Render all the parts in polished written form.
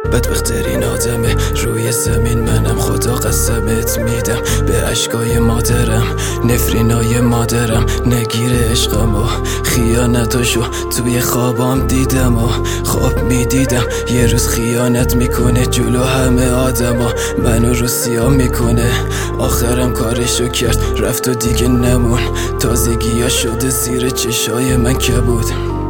بدبخترین آدمه روی زمین منم، خدا قسمت میدم به اشکای مادرم، نفرینای مادرم، نگیر عشقم و خیانتاشو توی خوابام دیدم و خواب میدیدم یه روز خیانت میکنه جلو همه آدما، منو رو سیاه میکنه. آخرم کارشو کرد رفت و دیگه نمون، تازگی‌ها شده زیر چشای من کبود.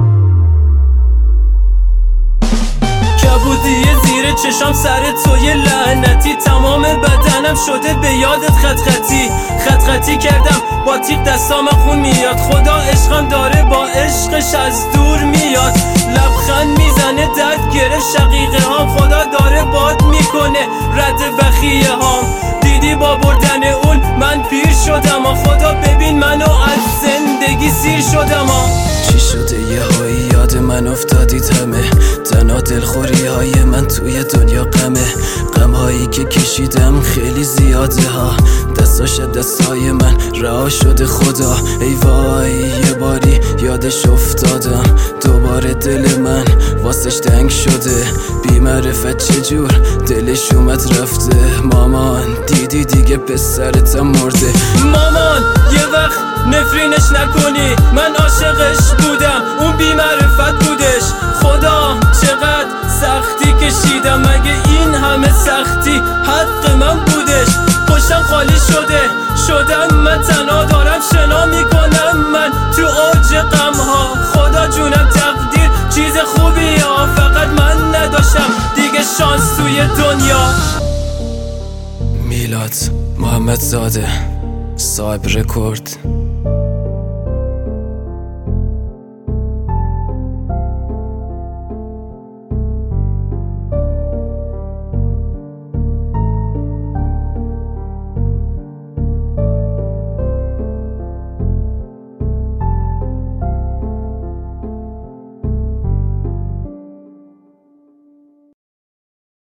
کبودی زیر چشام سر توی لعنتی، تمام بدنم شده به یادت خط خطی کردم با تیغ دستام خون میاد، خدا عشقم داره با عشقش از دور میاد، لبخند میزنه درد گرفت شقیقه هام، خدا داره باد میکنه رد بخیه هام، دیدی با بردن اون من پیر شدم خدا ببین منو از زندگی سیر شدم چی شده یه هایی یاد من افتادید همه، تنها دلخوری های من توی دنیا غم هایی که کشیدم خیلی زیاده ها، دستای من رها شده خدا، ای وای یه باری یادش افتادم دوباره دل من واسش تنگ شده، بی معرفت چجور دلش اومد رفته، مامان دیدی دیگه پسرتم مرده، مامان یه وقت نفرینش نکنی من عاشقش بودم اون بی معرفت بودش، خدا چقدر سختی کشیدم مگه این همه سختی حق من بودش، پشتم خالی شدم من تنها دارم شنا میکنم من تو اوج غمها، خدا جونم تقدیر چیز خوبیه فقط من نداشتم دیگه شانس توی دنیا. میلاد محمدزاده صاحب رکورد.